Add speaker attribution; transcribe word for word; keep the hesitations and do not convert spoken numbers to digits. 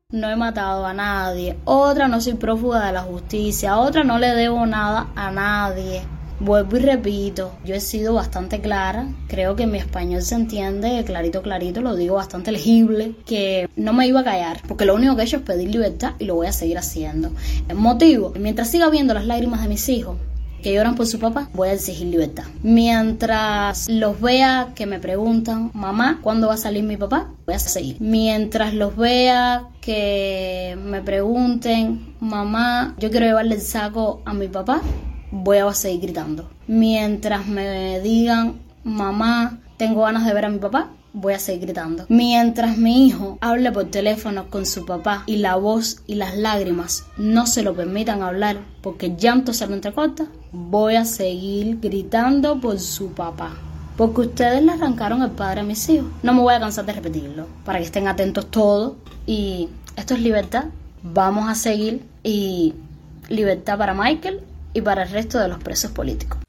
Speaker 1: no he matado a nadie, otra no soy prófuga de la justicia, otra no le debo nada a nadie. Vuelvo y repito, yo he sido bastante clara, creo que mi español se entiende clarito, clarito, lo digo bastante legible, que no me iba a callar, porque lo único que he hecho es pedir libertad y lo voy a seguir haciendo. El motivo, mientras siga viendo las lágrimas de mis hijos que lloran por su papá, voy a exigir libertad. Mientras los vea que me preguntan, mamá, ¿cuándo va a salir mi papá? Voy a seguir. Mientras los vea que me pregunten, mamá, yo quiero llevarle el saco a mi papá, voy a seguir gritando. Mientras me digan, mamá, tengo ganas de ver a mi papá, voy a seguir gritando. Mientras mi hijo hable por teléfono con su papá y la voz y las lágrimas no se lo permitan hablar porque el llanto se lo entrecorta, voy a seguir gritando por su papá. Porque ustedes le arrancaron el padre a mis hijos. No me voy a cansar de repetirlo, para que estén atentos todos. Y esto es libertad. Vamos a seguir. Y libertad para Michael y para el resto de los presos políticos.